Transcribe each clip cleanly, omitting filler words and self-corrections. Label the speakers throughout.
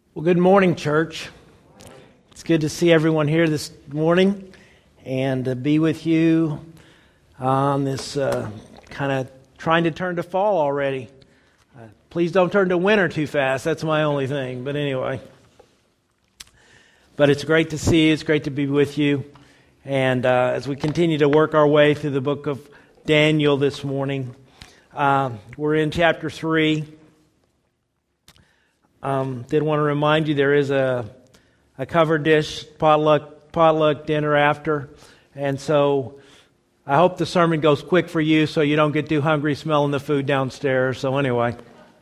Speaker 1: Well, good morning, church. It's good to see everyone here this morning and to be with you on this kind of trying to turn to fall already. Please don't turn to winter too fast. That's my only thing. But anyway. But it's great to see you. It's great to be with you. And as we continue to work our way through the book of Daniel this morning, we're in chapter 3. Did want to remind you there is a covered dish potluck dinner after, and so I hope the sermon goes quick for you so you don't get too hungry smelling the food downstairs. So anyway,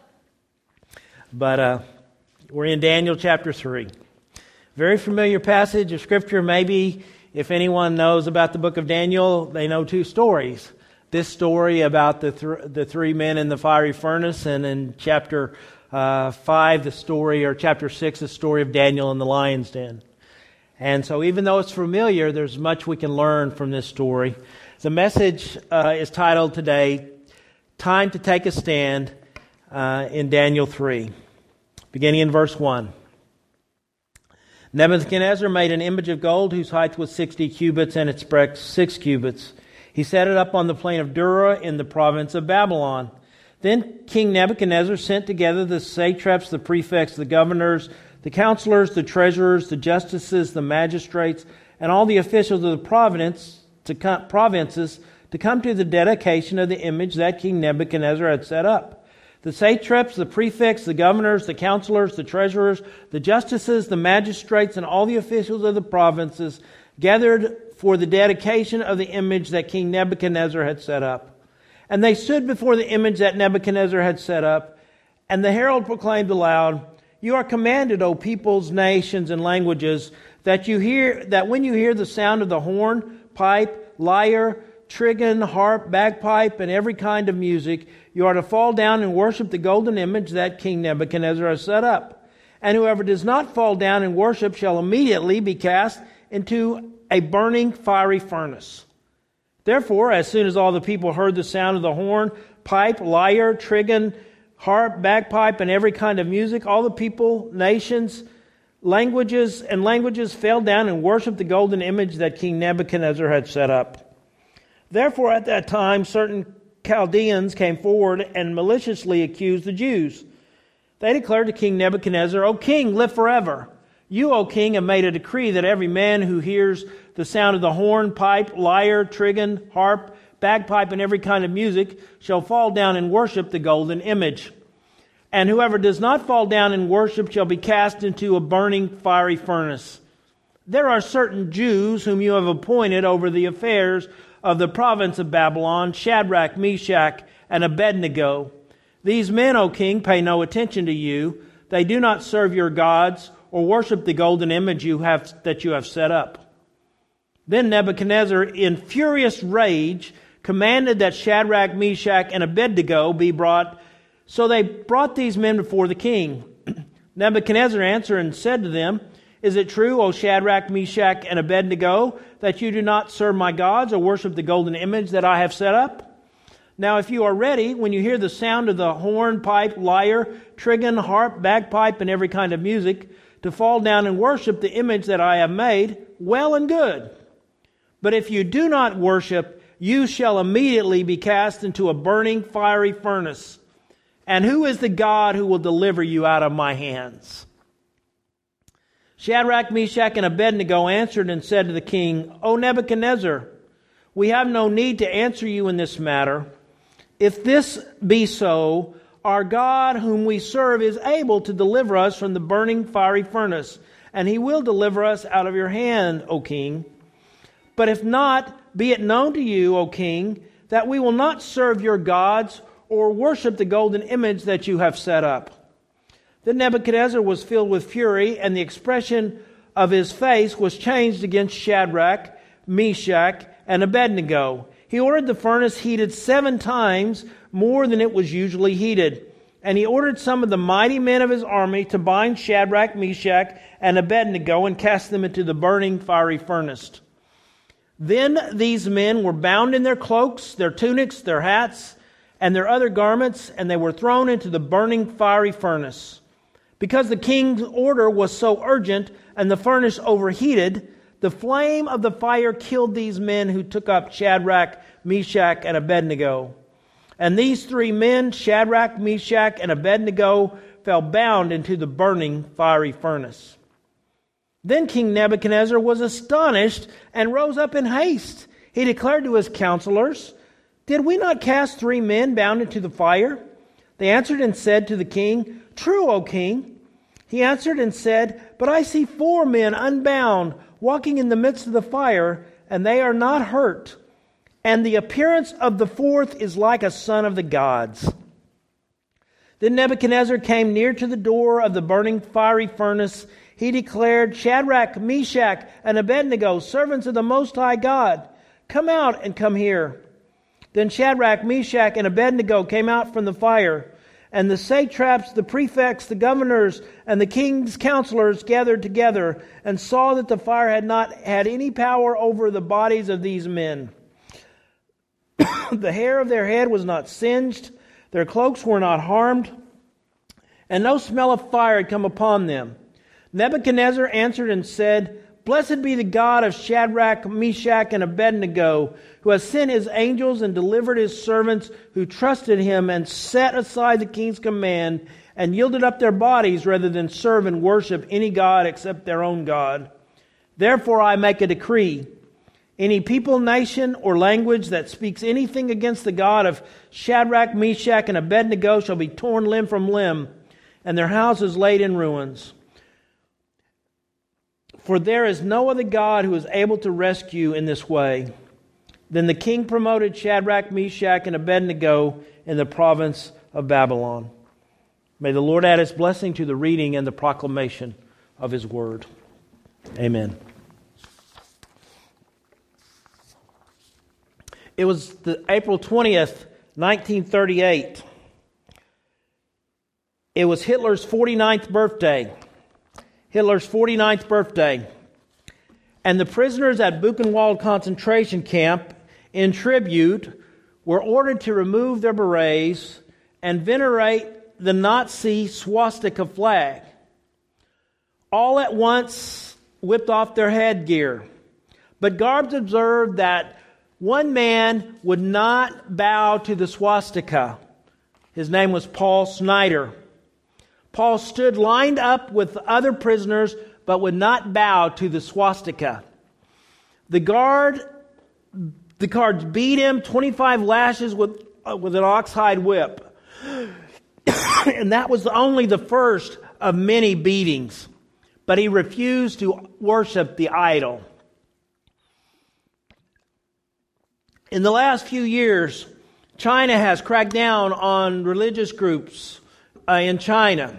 Speaker 1: but we're in Daniel chapter 3. Very familiar passage of Scripture. Maybe if anyone knows about the book of Daniel, they know two stories. This story about the three men in the fiery furnace, and in chapter 5, the story, or chapter 6, the story of Daniel in the lion's den. And so even though it's familiar, there's much we can learn from this story. The message is titled today, Time to Take a Stand, in Daniel 3, beginning in verse 1. Nebuchadnezzar made an image of gold whose height was 60 cubits and its breadth 6 cubits. He set it up on the plain of Dura in the province of Babylon. Then King Nebuchadnezzar sent together the satraps, the prefects, the governors, the counselors, the treasurers, the justices, the magistrates, and all the officials of the provinces to come to the dedication of the image that King Nebuchadnezzar had set up. The satraps, the prefects, the governors, the counselors, the treasurers, the justices, the magistrates, and all the officials of the provinces gathered for the dedication of the image that King Nebuchadnezzar had set up. And they stood before the image that Nebuchadnezzar had set up, and the herald proclaimed aloud, "You are commanded, O peoples, nations, and languages, that when you hear the sound of the horn, pipe, lyre, trigon, harp, bagpipe, and every kind of music, you are to fall down and worship the golden image that King Nebuchadnezzar has set up. And whoever does not fall down and worship shall immediately be cast into a burning fiery furnace." Therefore, as soon as all the people heard the sound of the horn, pipe, lyre, trigon, harp, bagpipe, and every kind of music, all the people, nations, languages fell down and worshipped the golden image that King Nebuchadnezzar had set up. Therefore, at that time, certain Chaldeans came forward and maliciously accused the Jews. They declared to King Nebuchadnezzar, "O king, live forever. You, O king, have made a decree that every man who hears the sound of the horn, pipe, lyre, trigon, harp, bagpipe, and every kind of music shall fall down and worship the golden image. And whoever does not fall down and worship shall be cast into a burning fiery furnace. There are certain Jews whom you have appointed over the affairs of the province of Babylon, Shadrach, Meshach, and Abednego. These men, O king, pay no attention to you. They do not serve your gods or worship the golden image that you have set up." Then Nebuchadnezzar, in furious rage, commanded that Shadrach, Meshach, and Abednego be brought. So they brought these men before the king. Nebuchadnezzar answered and said to them, "Is it true, O Shadrach, Meshach, and Abednego, that you do not serve my gods or worship the golden image that I have set up? Now if you are ready, when you hear the sound of the horn, pipe, lyre, trigon, harp, bagpipe, and every kind of music, to fall down and worship the image that I have made, well and good. But if you do not worship, you shall immediately be cast into a burning fiery furnace. And who is the God who will deliver you out of my hands?" Shadrach, Meshach, and Abednego answered and said to the king, "O Nebuchadnezzar, we have no need to answer you in this matter. If this be so, our God whom we serve is able to deliver us from the burning fiery furnace, and he will deliver us out of your hand, O king. But if not, be it known to you, O king, that we will not serve your gods or worship the golden image that you have set up." Then Nebuchadnezzar was filled with fury, and the expression of his face was changed against Shadrach, Meshach, and Abednego. He ordered the furnace heated 7 times more than it was usually heated. And he ordered some of the mighty men of his army to bind Shadrach, Meshach, and Abednego and cast them into the burning fiery furnace. Then these men were bound in their cloaks, their tunics, their hats, and their other garments, and they were thrown into the burning fiery furnace. Because the king's order was so urgent and the furnace overheated, the flame of the fire killed these men who took up Shadrach, Meshach, and Abednego. And these three men, Shadrach, Meshach, and Abednego, fell bound into the burning fiery furnace. Then King Nebuchadnezzar was astonished and rose up in haste. He declared to his counselors, "Did we not cast three men bound into the fire?" They answered and said to the king, "True, O king." He answered and said, "But I see four men unbound, walking in the midst of the fire, and they are not hurt. And the appearance of the fourth is like a son of the gods." Then Nebuchadnezzar came near to the door of the burning fiery furnace. He declared, "Shadrach, Meshach, and Abednego, servants of the Most High God, come out and come here." Then Shadrach, Meshach, and Abednego came out from the fire. And the satraps, the prefects, the governors, and the king's counselors gathered together and saw that the fire had not had any power over the bodies of these men. The hair of their head was not singed, their cloaks were not harmed, and no smell of fire had come upon them. Nebuchadnezzar answered and said, "Blessed be the God of Shadrach, Meshach, and Abednego, who has sent his angels and delivered his servants who trusted him and set aside the king's command and yielded up their bodies rather than serve and worship any god except their own God. Therefore I make a decree. Any people, nation, or language that speaks anything against the God of Shadrach, Meshach, and Abednego shall be torn limb from limb, and their houses laid in ruins. For there is no other God who is able to rescue in this way." Then the king promoted Shadrach, Meshach, and Abednego in the province of Babylon. May the Lord add his blessing to the reading and the proclamation of his word. Amen. It was April 20th, 1938. It was Hitler's 49th birthday. Hitler's 49th birthday. And the prisoners at Buchenwald concentration camp, in tribute, were ordered to remove their berets and venerate the Nazi swastika flag. All at once whipped off their headgear. But guards observed that one man would not bow to the swastika. His name was Paul Snyder. Paul stood lined up with other prisoners, but would not bow to the swastika. The guards beat him 25 lashes with an oxhide whip. And that was only the first of many beatings. But he refused to worship the idol. In the last few years, China has cracked down on religious groups in China.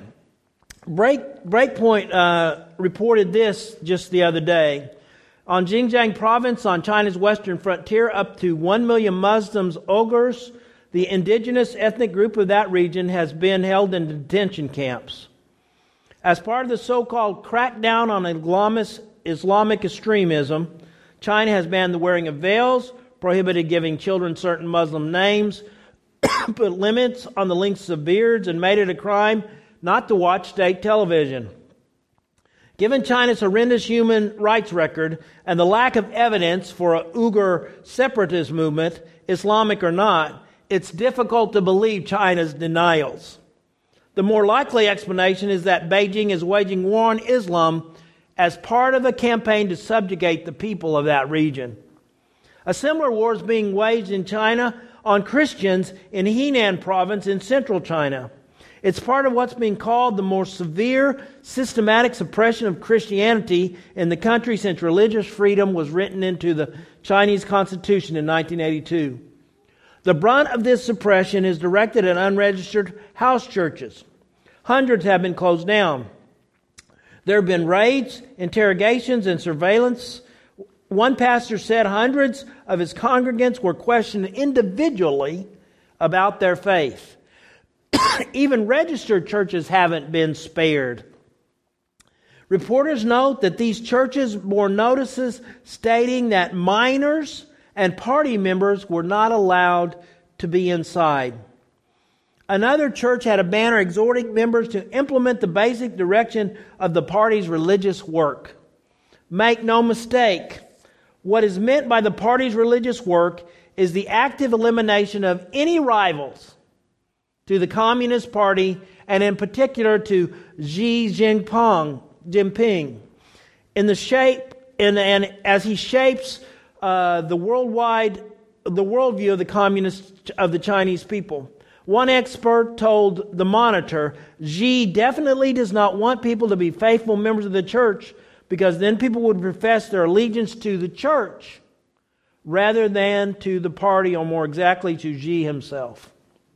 Speaker 1: Breakpoint reported this just the other day. On Xinjiang province, on China's western frontier, up to 1 million Muslims, Uyghurs, the indigenous ethnic group of that region, has been held in detention camps. As part of the so-called crackdown on Islamic extremism, China has banned the wearing of veils, prohibited giving children certain Muslim names, put limits on the lengths of beards, and made it a crime not to watch state television. Given China's horrendous human rights record and the lack of evidence for a Uyghur separatist movement, Islamic or not, it's difficult to believe China's denials. The more likely explanation is that Beijing is waging war on Islam as part of a campaign to subjugate the people of that region. A similar war is being waged in China on Christians in Henan province in central China. It's part of what's being called the more severe systematic suppression of Christianity in the country since religious freedom was written into the Chinese Constitution in 1982. The brunt of this suppression is directed at unregistered house churches. Hundreds have been closed down. There have been raids, interrogations, and surveillance. One pastor said hundreds of his congregants were questioned individually about their faith. Even registered churches haven't been spared. Reporters note that these churches bore notices stating that minors and party members were not allowed to be inside. Another church had a banner exhorting members to implement the basic direction of the party's religious work. Make no mistake, what is meant by the party's religious work is the active elimination of any rivals to the Communist Party, and in particular to Xi Jinping, in the shape and as he shapes the worldview of the Chinese people. One expert told the Monitor, Xi definitely does not want people to be faithful members of the church, because then people would profess their allegiance to the church rather than to the party, or more exactly to Xi himself.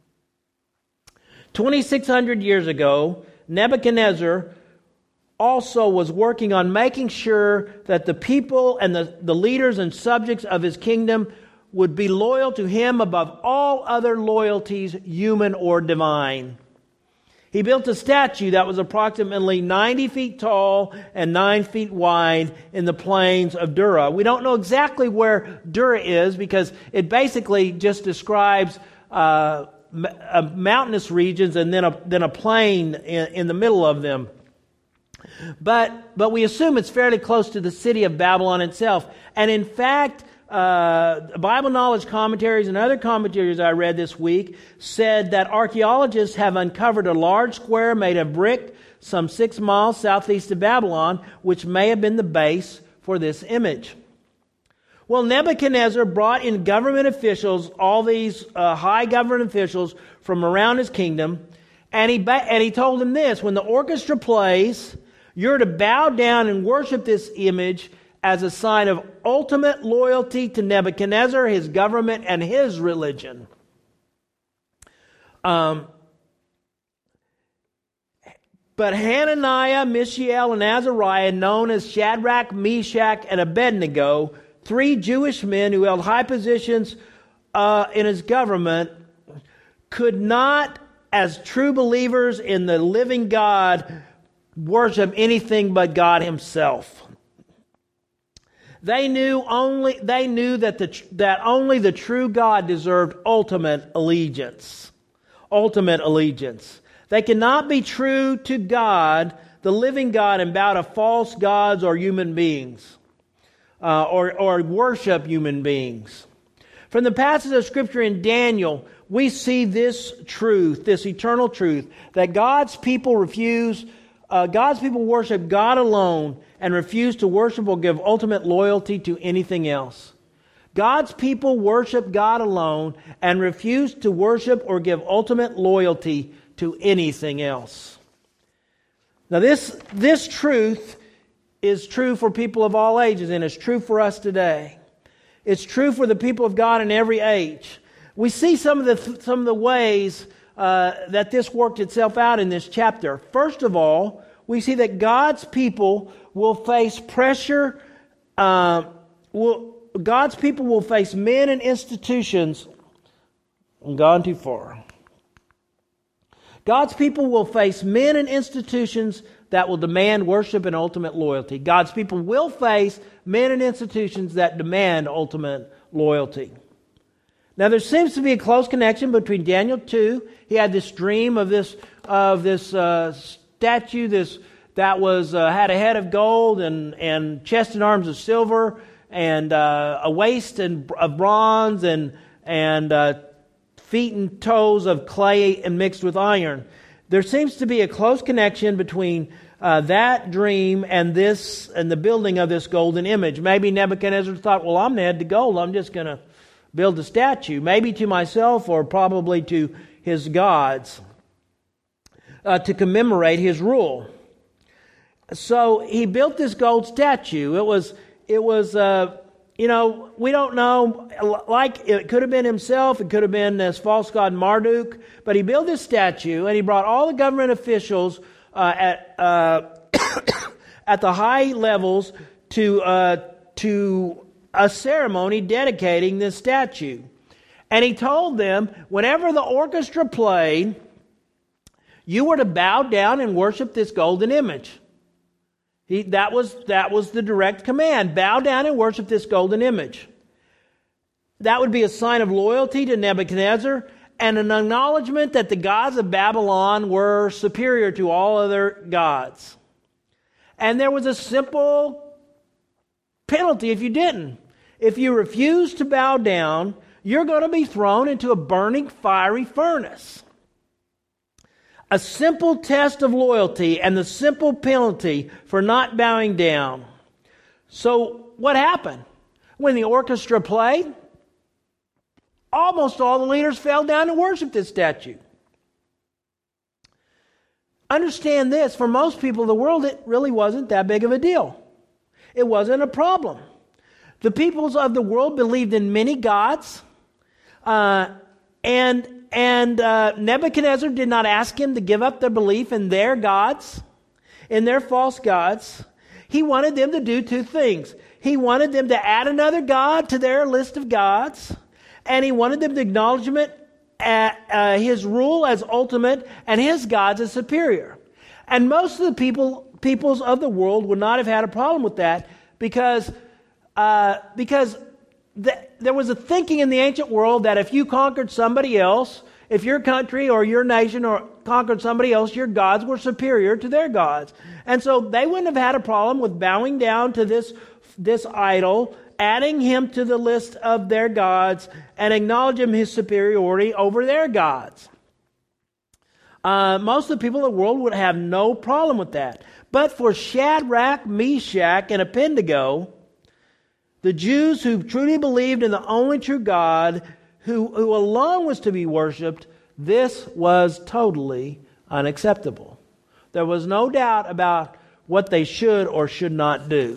Speaker 1: 2,600 years ago, Nebuchadnezzar also was working on making sure that the people and the leaders and subjects of his kingdom would be loyal to him above all other loyalties, human or divine. He built a statue that was approximately 90 feet tall and 9 feet wide in the plains of Dura. We don't know exactly where Dura is, because it basically just describes mountainous regions and then a plain in the middle of them. But we assume it's fairly close to the city of Babylon itself. And in fact, Bible Knowledge commentaries and other commentaries I read this week said that archaeologists have uncovered a large square made of brick some 6 miles southeast of Babylon, which may have been the base for this image. Well, Nebuchadnezzar brought in government officials, all these high government officials from around his kingdom, and he told them this: when the orchestra plays, you're to bow down and worship this image as a sign of ultimate loyalty to Nebuchadnezzar, his government, and his religion. But Hananiah, Mishael, and Azariah, known as Shadrach, Meshach, and Abednego, 3 Jewish men who held high positions in his government, could not, as true believers in the living God, worship anything but God himself. They knew that only the true God deserved ultimate allegiance. Ultimate allegiance. They cannot be true to God, the living God, and bow to false gods or human beings, or worship human beings. From the passage of Scripture in Daniel, we see this truth, this eternal truth, that God's people worship God alone and refuse to worship or give ultimate loyalty to anything else. God's people worship God alone and refuse to worship or give ultimate loyalty to anything else. Now this truth is true for people of all ages, and it's true for us today. It's true for the people of God in every age. We see some of the ways that this worked itself out in this chapter. First of all, we see that God's people will face pressure. God's people will face men and institutions. I'm gone too far. God's people will face men and institutions that will demand worship and ultimate loyalty. God's people will face men and institutions that demand ultimate loyalty. Now, there seems to be a close connection between Daniel 2. He had this dream of this statue, that was had a head of gold and chest and arms of silver, and a waist of bronze, and feet and toes of clay and mixed with iron. There seems to be a close connection between that dream and this, and the building of this golden image. Maybe Nebuchadnezzar thought, well, I'm the head of gold, I'm just going to build a statue, maybe to myself or probably to his gods, to commemorate his rule. So he built this gold statue. It was we don't know, like it could have been himself, it could have been this false god Marduk, but he built this statue and he brought all the government officials at the high levels to a ceremony dedicating this statue. And he told them, whenever the orchestra played, you were to bow down and worship this golden image. That was the direct command. Bow down and worship this golden image. That would be a sign of loyalty to Nebuchadnezzar, and an acknowledgement that the gods of Babylon were superior to all other gods. And there was a simple penalty if you didn't. If you refused to bow down, you're going to be thrown into a burning fiery furnace. A simple test of loyalty and the simple penalty for not bowing down. So what happened? When the orchestra played, almost all the leaders fell down and worshiped this statue. Understand this, for most people in the world, it really wasn't that big of a deal. It wasn't a problem. The peoples of the world believed in many gods, and Nebuchadnezzar did not ask him to give up their belief in their gods, in their false gods. He wanted them to do two things. He wanted them to add another god to their list of gods, and he wanted them to acknowledge his rule as ultimate and his gods as superior. And most of the peoples of the world would not have had a problem with that because there was a thinking in the ancient world that if you conquered somebody else, if your country or your nation or conquered somebody else, your gods were superior to their gods. And so they wouldn't have had a problem with bowing down to this idol, adding him to the list of their gods, and acknowledging his superiority over their gods. Most of the people of the world would have no problem with that. But for Shadrach, Meshach, and Abednego, the Jews who truly believed in the only true God, who alone was to be worshipped, this was totally unacceptable. There was no doubt about what they should or should not do.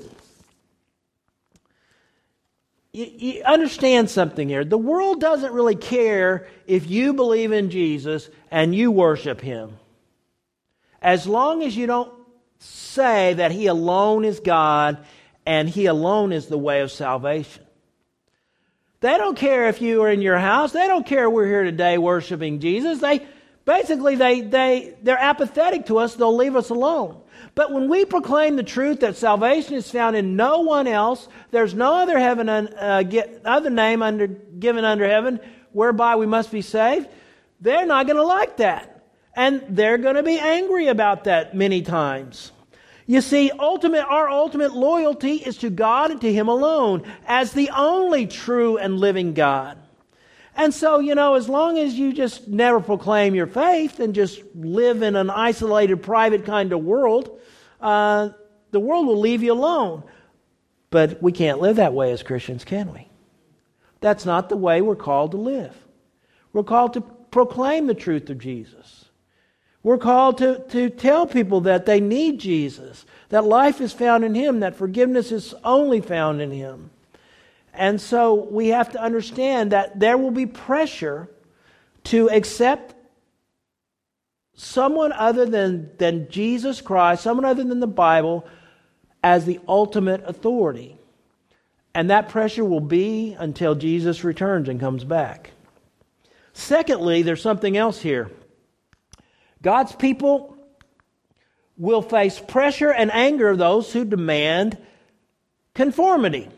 Speaker 1: You understand something here. The world doesn't really care if you believe in Jesus and you worship Him. As long as you don't say that He alone is God and He alone is the way of salvation. They don't care if you are in your house. They don't care we're here today worshiping Jesus. They're apathetic to us. They'll leave us alone. But when we proclaim the truth that salvation is found in no one else, there's no other other name given under heaven whereby we must be saved, they're not going to like that. And they're going to be angry about that many times. You see, our ultimate loyalty is to God and to Him alone as the only true and living God. And so, as long as you just never proclaim your faith and just live in an isolated, private kind of world, the world will leave you alone. But we can't live that way as Christians, can we? That's not the way we're called to live. We're called to proclaim the truth of Jesus. We're called to tell people that they need Jesus, that life is found in Him, that forgiveness is only found in Him. And so we have to understand that there will be pressure to accept someone other than Jesus Christ, someone other than the Bible, as the ultimate authority. And that pressure will be until Jesus returns and comes back. Secondly, there's something else here. God's people will face pressure and anger of those who demand conformity.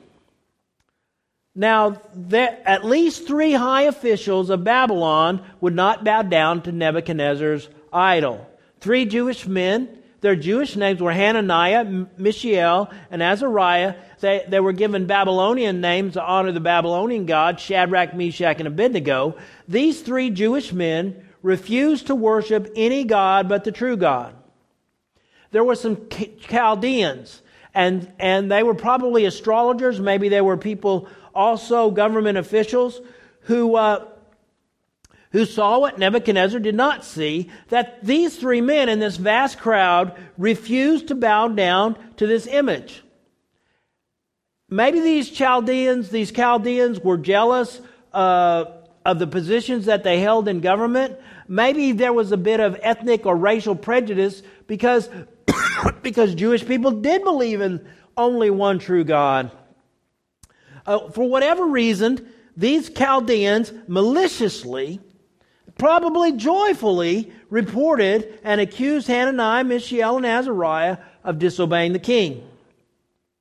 Speaker 1: Now, at least 3 high officials of Babylon would not bow down to Nebuchadnezzar's idol. 3 Jewish men, their Jewish names were Hananiah, Mishael, and Azariah. They were given Babylonian names to honor the Babylonian god, Shadrach, Meshach, and Abednego. These 3 Jewish men refused to worship any god but the true God. There were some Chaldeans, and they were probably astrologers. Maybe they were people, also government officials, who saw what Nebuchadnezzar did not see, that these 3 men in this vast crowd refused to bow down to this image. Maybe these Chaldeans were jealous of the positions that they held in government. Maybe there was a bit of ethnic or racial prejudice because Jewish people did believe in only one true God. For whatever reason, these Chaldeans maliciously, probably joyfully, reported and accused Hananiah, Mishael, and Azariah of disobeying the king.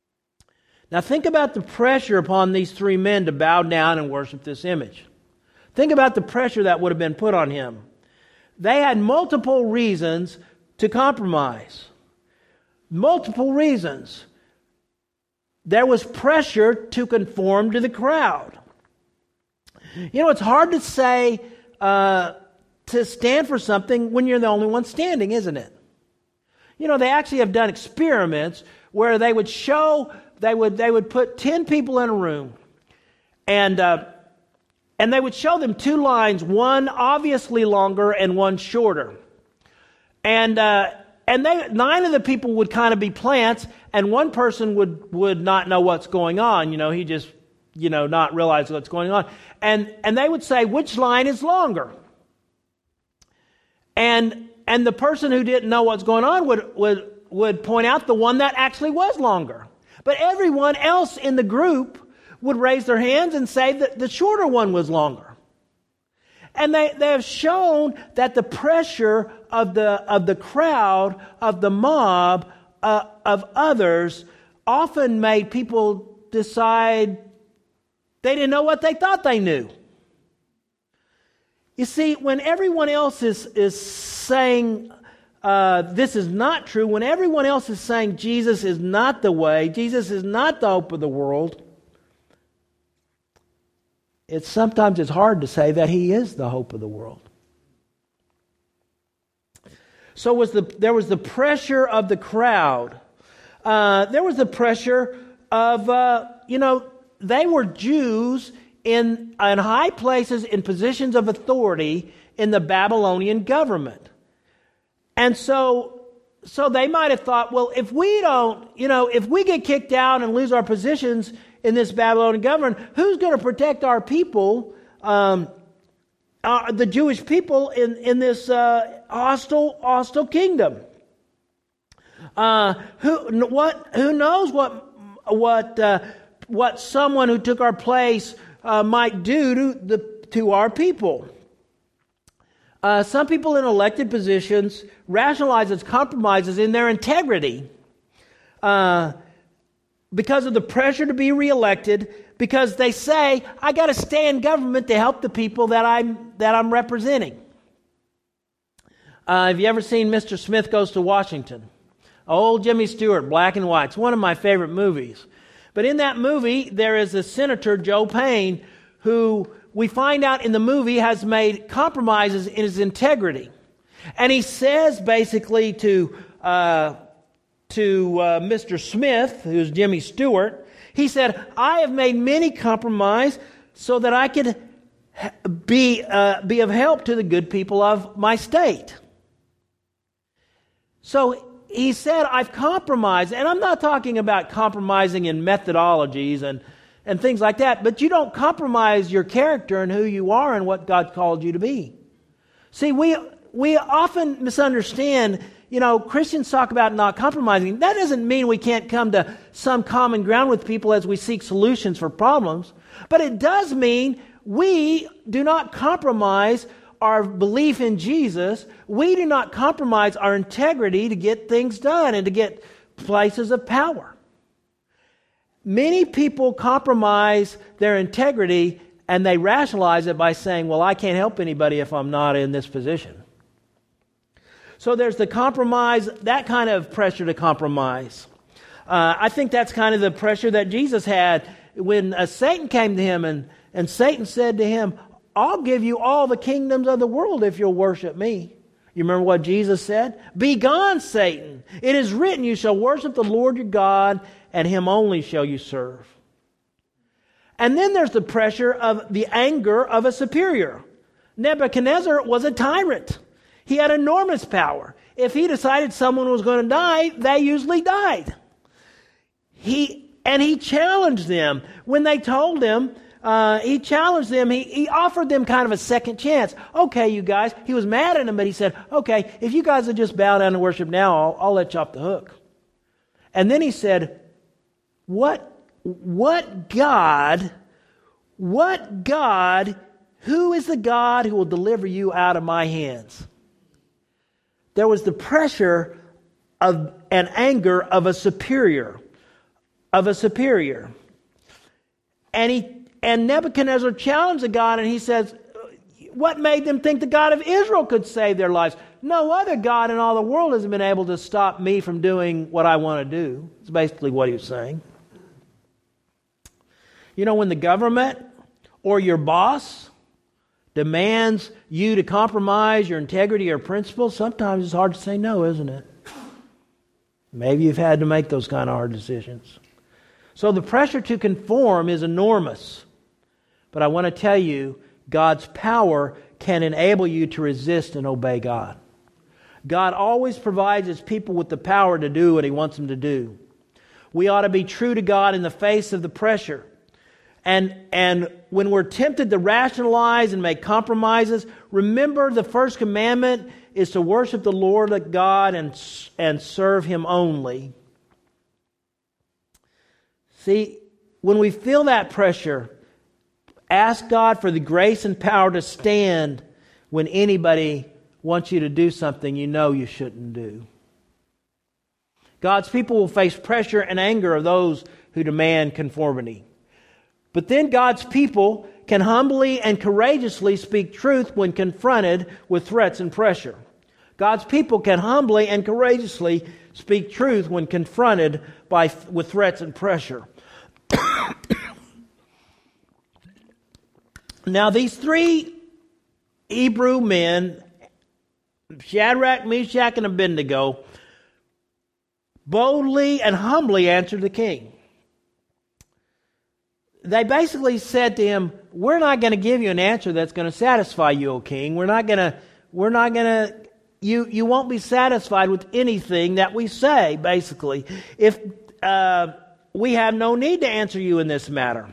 Speaker 1: Now think about the pressure upon these 3 men to bow down and worship this image. Think about the pressure that would have been put on him. They had multiple reasons to compromise. Multiple reasons. There was pressure to conform to the crowd. You know, it's hard to say to stand for something when you're the only one standing, isn't it? You know, they actually have done experiments where they would put 10 people in a room, and they would show them two lines, one obviously longer and one shorter. And 9 of the people would kind of be plants, and one person would not know what's going on. You know, he just, not realize what's going on. And they would say, which line is longer? And the person who didn't know what's going on would point out the one that actually was longer. But everyone else in the group would raise their hands and say that the shorter one was longer. And they have shown that the pressure of the crowd, of the mob, of others, often made people decide they didn't know what they thought they knew. You see, when everyone else is saying this is not true, when everyone else is saying Jesus is not the way, Jesus is not the hope of the world, sometimes it's hard to say that He is the hope of the world. So there was the pressure of the crowd. There was the pressure of, they were Jews in high places, in positions of authority in the Babylonian government. And so they might have thought, well, if we get kicked out and lose our positions in this Babylonian government, who's going to protect our people, the Jewish people in this hostile kingdom? Who knows what someone who took our place might do to our people? Some people in elected positions rationalize its compromises in their integrity because of the pressure to be reelected, because they say, I got to stay in government to help the people that I'm representing. Have you ever seen Mr. Smith Goes to Washington? Old Jimmy Stewart, black and white. It's one of my favorite movies. But in that movie, there is a Senator, Joe Payne, who we find out in the movie has made compromises in his integrity. And he says basically to Mr. Smith, who's Jimmy Stewart, he said, I have made many compromises so that I could be of help to the good people of my state. So he said, I've compromised, and I'm not talking about compromising in methodologies and things like that, but you don't compromise your character and who you are and what God called you to be. See, we often misunderstand, Christians talk about not compromising. That doesn't mean we can't come to some common ground with people as we seek solutions for problems, but it does mean we do not compromise our belief in Jesus. We do not compromise our integrity to get things done and to get places of power. Many people compromise their integrity and they rationalize it by saying, well, I can't help anybody if I'm not in this position. So there's the compromise, that kind of pressure to compromise. I think that's kind of the pressure that Jesus had when Satan came to him and Satan said to him, I'll give you all the kingdoms of the world if you'll worship me. You remember what Jesus said? Be gone, Satan. It is written, you shall worship the Lord your God, and Him only shall you serve. And then there's the pressure of the anger of a superior. Nebuchadnezzar was a tyrant. He had enormous power. If he decided someone was going to die, they usually died. He challenged them. When they told him, he challenged them. He offered them kind of a second chance. Okay, you guys. He was mad at them, but he said, okay, if you guys would just bow down and worship now, I'll let you off the hook. And then he said, what God, who is the God who will deliver you out of my hands? There was the pressure of an anger of a superior. And Nebuchadnezzar challenged the God, and he says, What made them think the God of Israel could save their lives? No other God in all the world has been able to stop me from doing what I want to do. It's basically what he was saying. You know, when the government or your boss demands you to compromise your integrity or principles, sometimes it's hard to say no, isn't it? Maybe you've had to make those kind of hard decisions. So the pressure to conform is enormous. But I want to tell you, God's power can enable you to resist and obey God. God always provides His people with the power to do what He wants them to do. We ought to be true to God in the face of the pressure. And when we're tempted to rationalize and make compromises, remember the first commandment is to worship the Lord God and serve Him only. See, when we feel that pressure, ask God for the grace and power to stand when anybody wants you to do something you know you shouldn't do. God's people will face pressure and anger of those who demand conformity. But then God's people can humbly and courageously speak truth when confronted with threats and pressure. God's people can humbly and courageously speak truth when confronted with threats and pressure. Now these three Hebrew men, Shadrach, Meshach, and Abednego, boldly and humbly answered the king. They basically said to him, we're not going to give you an answer that's going to satisfy you, O king. You won't be satisfied with anything that we say, basically. If we have no need to answer you in this matter.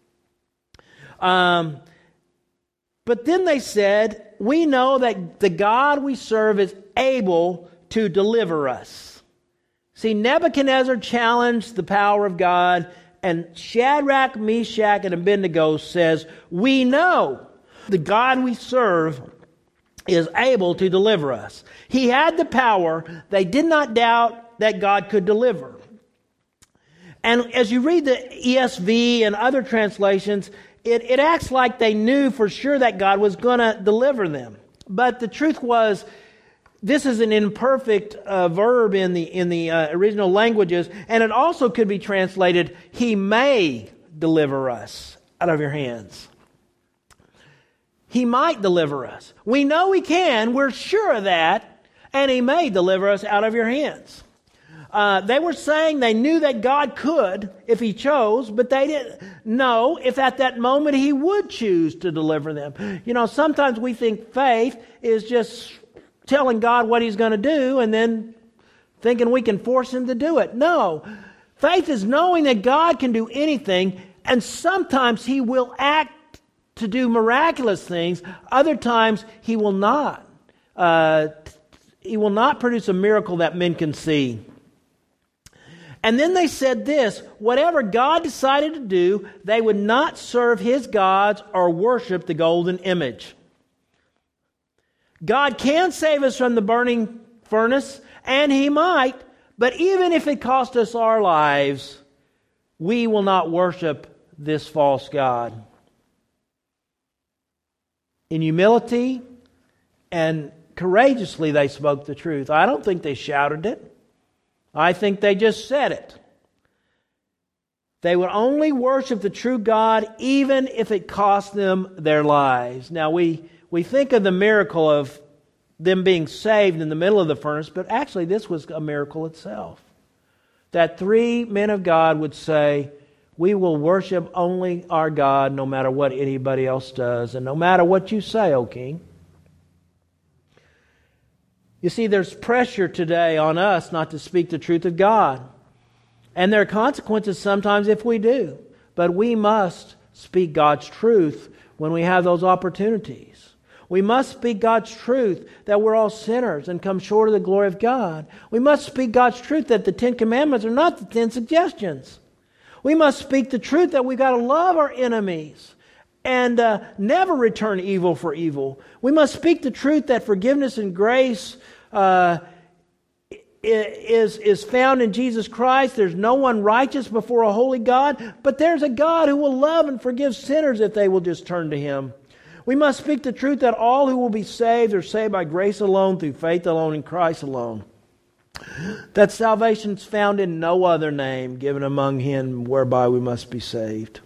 Speaker 1: But then they said, we know that the God we serve is able to deliver us. See, Nebuchadnezzar challenged the power of God, and Shadrach, Meshach, and Abednego says, we know the God we serve is able to deliver us. He had the power. They did not doubt that God could deliver. And as you read the ESV and other translations, it acts like they knew for sure that God was going to deliver them. But the truth was, this is an imperfect verb in the original languages, and it also could be translated, He may deliver us out of your hands. He might deliver us. We know He can, we're sure of that, and He may deliver us out of your hands. They were saying they knew that God could if He chose, but they didn't know if at that moment He would choose to deliver them. You know, sometimes we think faith is just telling God what He's going to do and then thinking we can force Him to do it. No. Faith is knowing that God can do anything, and sometimes He will act to do miraculous things. Other times He will not. He will not produce a miracle that men can see. And then they said this, whatever God decided to do, they would not serve His gods or worship the golden image. God can save us from the burning furnace, and He might, but even if it cost us our lives, we will not worship this false god. In humility and courageously they spoke the truth. I don't think they shouted it. I think they just said it. They would only worship the true God even if it cost them their lives. Now we think of the miracle of them being saved in the middle of the furnace, but actually this was a miracle itself. That three men of God would say, we will worship only our God no matter what anybody else does, and no matter what you say, O King. You see, there's pressure today on us not to speak the truth of God. And there are consequences sometimes if we do. But we must speak God's truth when we have those opportunities. We must speak God's truth that we're all sinners and come short of the glory of God. We must speak God's truth that the 10 Commandments are not the 10 suggestions. We must speak the truth that we've got to love our enemies and never return evil for evil. We must speak the truth that forgiveness and grace is found in Jesus Christ. There's no one righteous before a holy God, but there's a God who will love and forgive sinners if they will just turn to Him. We must speak the truth that all who will be saved are saved by grace alone, through faith alone, in Christ alone. That salvation is found in no other name given among men whereby we must be saved.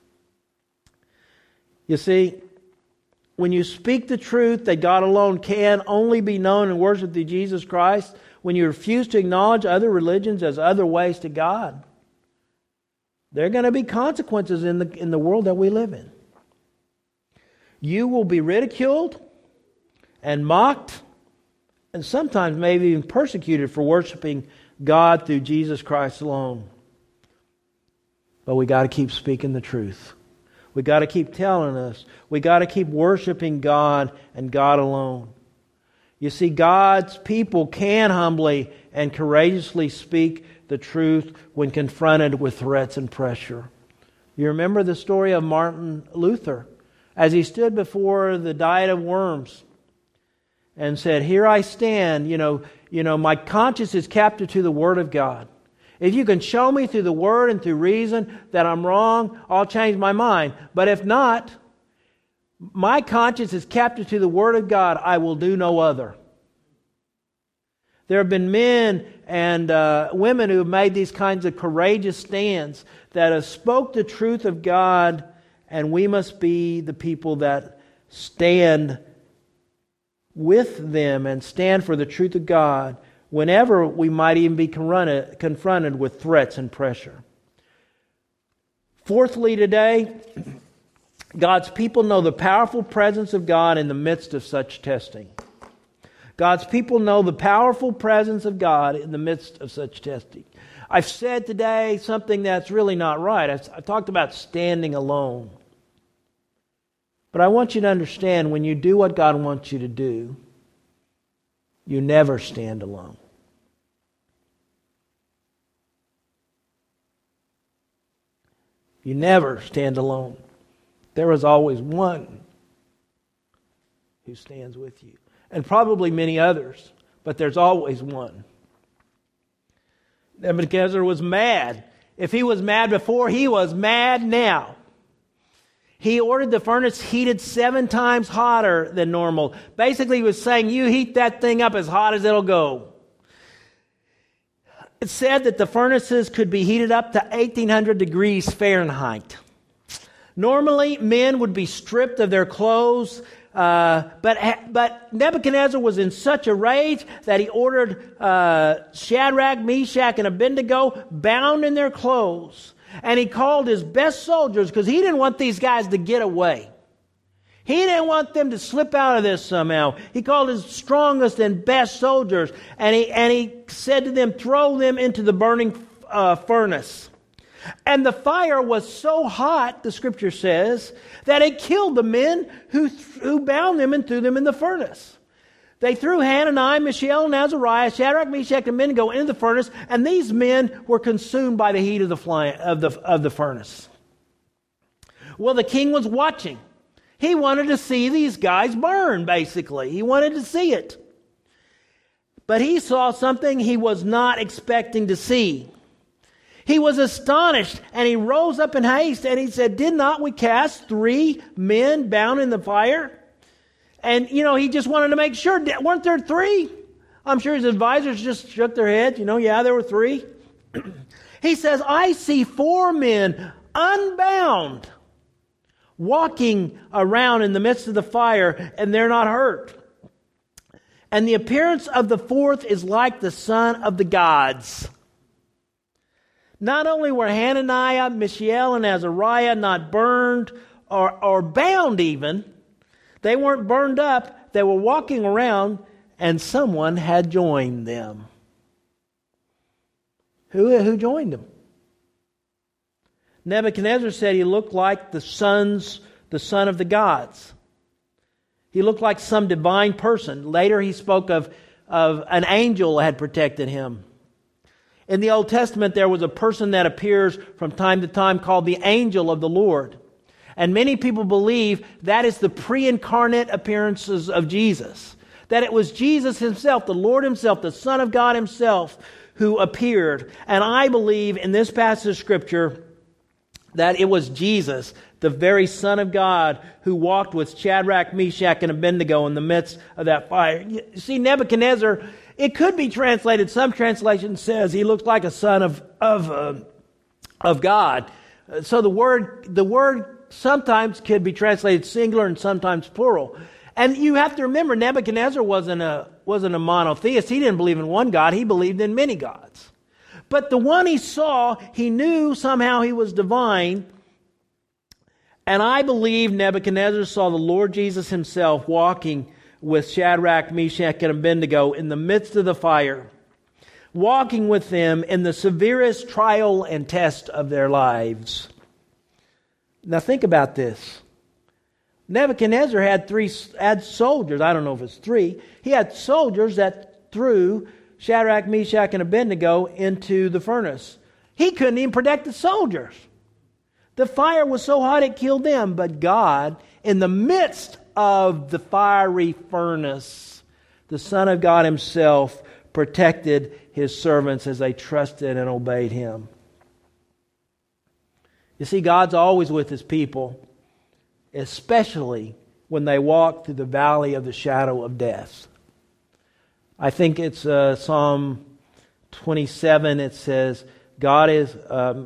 Speaker 1: You see, when you speak the truth that God alone can only be known and worshipped through Jesus Christ, when you refuse to acknowledge other religions as other ways to God, there are going to be consequences in the world that we live in. You will be ridiculed and mocked and sometimes maybe even persecuted for worshiping God through Jesus Christ alone. But we got to keep speaking the truth. We got to keep telling us. We got to keep worshiping God and God alone. You see, God's people can humbly and courageously speak the truth when confronted with threats and pressure. You remember the story of Martin Luther as he stood before the Diet of Worms and said, "Here I stand, my conscience is captive to the Word of God. If you can show me through the Word and through reason that I'm wrong, I'll change my mind. But if not, my conscience is captive to the Word of God. I will do no other." There have been men and women who have made these kinds of courageous stands that have spoke the truth of God, and we must be the people that stand with them and stand for the truth of God whenever we might even be confronted with threats and pressure. Fourthly today, God's people know the powerful presence of God in the midst of such testing. God's people know the powerful presence of God in the midst of such testing. I've said today something that's really not right. I talked about standing alone. But I want you to understand, when you do what God wants you to do, you never stand alone. You never stand alone. There is always one who stands with you. And probably many others, but there's always one. Nebuchadnezzar was mad. If he was mad before, he was mad now. He ordered the furnace heated 7 times hotter than normal. Basically, he was saying, you heat that thing up as hot as it'll go. It said that the furnaces could be heated up to 1,800 degrees Fahrenheit. Normally, men would be stripped of their clothes, but Nebuchadnezzar was in such a rage that he ordered Shadrach, Meshach, and Abednego bound in their clothes. And he called his best soldiers, because he didn't want these guys to get away. He didn't want them to slip out of this somehow. He called his strongest and best soldiers, and he said to them, throw them into the burning furnace. And the fire was so hot, the Scripture says, that it killed the men who bound them and threw them in the furnace. They threw Hananiah, Mishael, and Azariah, Shadrach, Meshach, and Abednego into the furnace, and these men were consumed by the heat of the furnace. Well, the king was watching. He wanted to see these guys burn, basically. He wanted to see it. But he saw something he was not expecting to see. He was astonished, and he rose up in haste, and he said, did not we cast 3 men bound in the fire? And, he just wanted to make sure. Weren't there 3? I'm sure his advisors just shook their heads. Yeah, there were 3. He says, I see 4 men unbound walking around in the midst of the fire, and they're not hurt. And the appearance of the 4th is like the son of the gods. Not only were Hananiah, Mishael, and Azariah not burned or bound even, they weren't burned up. They were walking around, and someone had joined them. Who joined them? Nebuchadnezzar said he looked like the son of the gods. He looked like some divine person. Later he spoke of an angel had protected him. In the Old Testament, there was a person that appears from time to time called the angel of the Lord. And many people believe that is the pre-incarnate appearances of Jesus. That it was Jesus himself, the Lord himself, the Son of God himself, who appeared. And I believe in this passage of Scripture that it was Jesus, the very Son of God, who walked with Shadrach, Meshach, and Abednego in the midst of that fire. You see, Nebuchadnezzar, it could be translated, some translation says he looks like a son of God. So the word sometimes could be translated singular and sometimes plural. And you have to remember, Nebuchadnezzar wasn't a monotheist. He didn't believe in one God. He believed in many gods. But the one he saw, he knew somehow he was divine. And I believe Nebuchadnezzar saw the Lord Jesus himself walking with Shadrach, Meshach, and Abednego in the midst of the fire, walking with them in the severest trial and test of their lives. Now think about this. Nebuchadnezzar had soldiers. I don't know if it's 3. He had soldiers that threw Shadrach, Meshach, and Abednego into the furnace. He couldn't even protect the soldiers. The fire was so hot it killed them. But God, in the midst of the fiery furnace, the Son of God himself protected his servants as they trusted and obeyed him. You see, God's always with his people, especially when they walk through the valley of the shadow of death. I think it's Psalm 27. It says, God is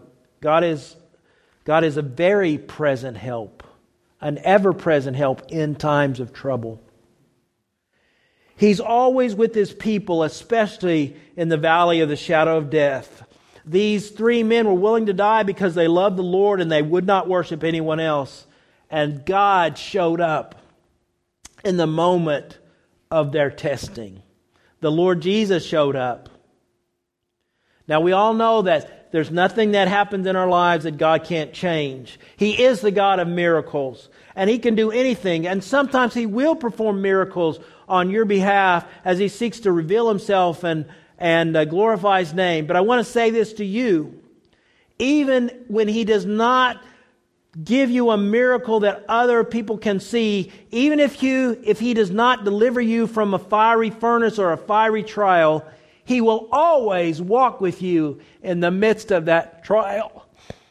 Speaker 1: a very present help, an ever-present help in times of trouble. He's always with his people, especially in the valley of the shadow of death. These 3 men were willing to die because they loved the Lord and they would not worship anyone else. And God showed up in the moment of their testing. The Lord Jesus showed up. Now we all know that there's nothing that happens in our lives that God can't change. He is the God of miracles. And He can do anything. And sometimes He will perform miracles on your behalf as He seeks to reveal Himself and glorify His name. But I want to say this to you. Even when He does not give you a miracle that other people can see, even if He does not deliver you from a fiery furnace or a fiery trial, He will always walk with you in the midst of that trial.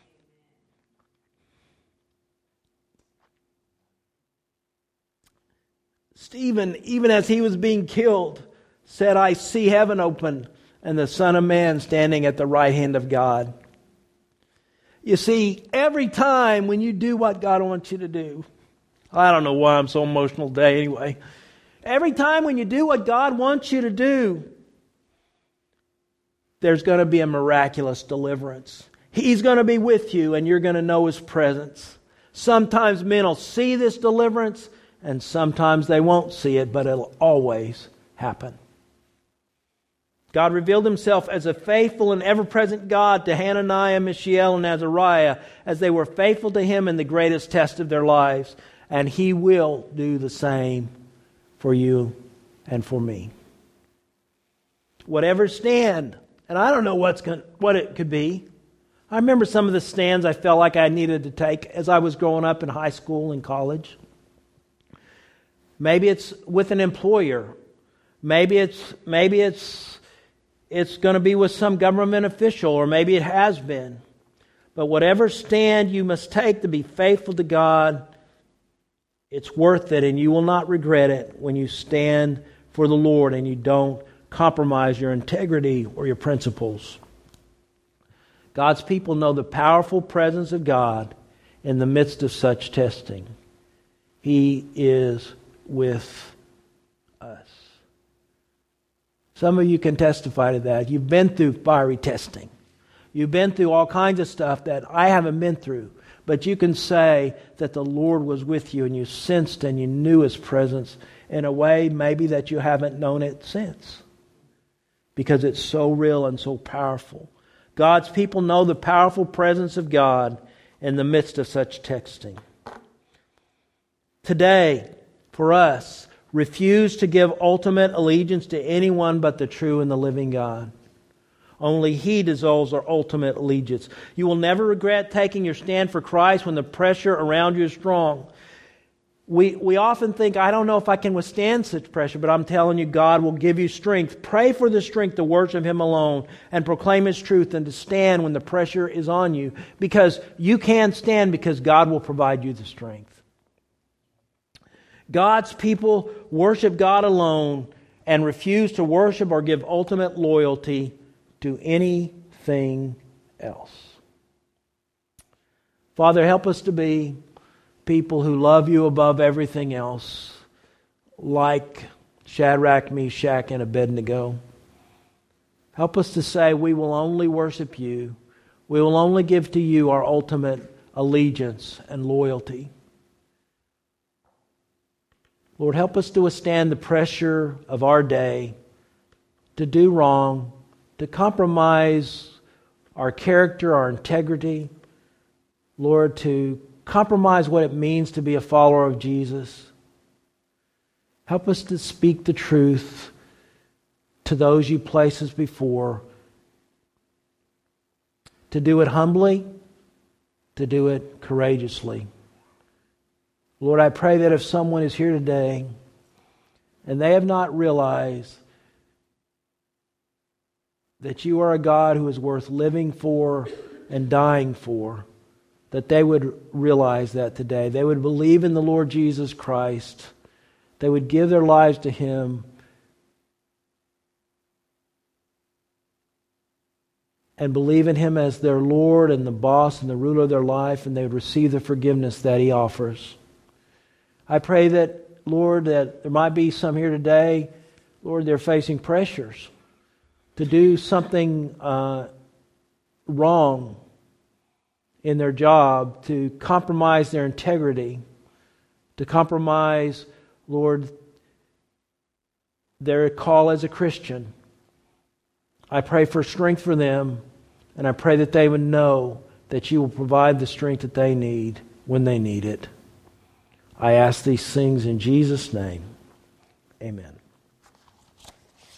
Speaker 1: Stephen, even as he was being killed, said, I see heaven open and the Son of Man standing at the right hand of God. You see, every time when you do what God wants you to do, I don't know why I'm so emotional today anyway. Every time when you do what God wants you to do, there's going to be a miraculous deliverance. He's going to be with you and you're going to know His presence. Sometimes men will see this deliverance and sometimes they won't see it, but it'll always happen. God revealed Himself as a faithful and ever-present God to Hananiah, Mishael, and Azariah as they were faithful to Him in the greatest test of their lives. And He will do the same for you and for me. Whatever stand, and I don't know what it could be. I remember some of the stands I felt like I needed to take as I was growing up in high school and college. Maybe it's with an employer. Maybe it's going to be with some government official, or maybe it has been. But whatever stand you must take to be faithful to God, it's worth it, and you will not regret it when you stand for the Lord and you don't compromise your integrity or your principles. God's people know the powerful presence of God in the midst of such testing. He is with us. Some of you can testify to that. You've been through fiery testing. You've been through all kinds of stuff that I haven't been through. But you can say that the Lord was with you and you sensed and you knew His presence in a way maybe that you haven't known it since. Because it's so real and so powerful. God's people know the powerful presence of God in the midst of such testing. Today, for us, refuse to give ultimate allegiance to anyone but the true and the living God. Only He deserves our ultimate allegiance. You will never regret taking your stand for Christ when the pressure around you is strong. We often think, I don't know if I can withstand such pressure, but I'm telling you, God will give you strength. Pray for the strength to worship Him alone and proclaim His truth and to stand when the pressure is on you, because you can stand because God will provide you the strength. God's people worship God alone and refuse to worship or give ultimate loyalty to anything else. Father, help us to be people who love You above everything else, like Shadrach, Meshach, and Abednego. Help us to say we will only worship You. We will only give to You our ultimate allegiance and loyalty. Lord, help us to withstand the pressure of our day, to do wrong, to compromise our character, our integrity. Lord, to compromise what it means to be a follower of Jesus. Help us to speak the truth to those You place us before, to do it humbly, to do it courageously. Lord, I pray that if someone is here today and they have not realized that You are a God who is worth living for and dying for, that they would realize that today. They would believe in the Lord Jesus Christ. They would give their lives to Him. And believe in Him as their Lord and the boss and the ruler of their life, and they would receive the forgiveness that He offers. I pray that, Lord, that there might be some here today, Lord, they're facing pressures to do something wrong in their job, to compromise their integrity, to compromise, Lord, their call as a Christian. I pray for strength for them, and I pray that they would know that You will provide the strength that they need when they need it. I ask these things in Jesus' name. Amen.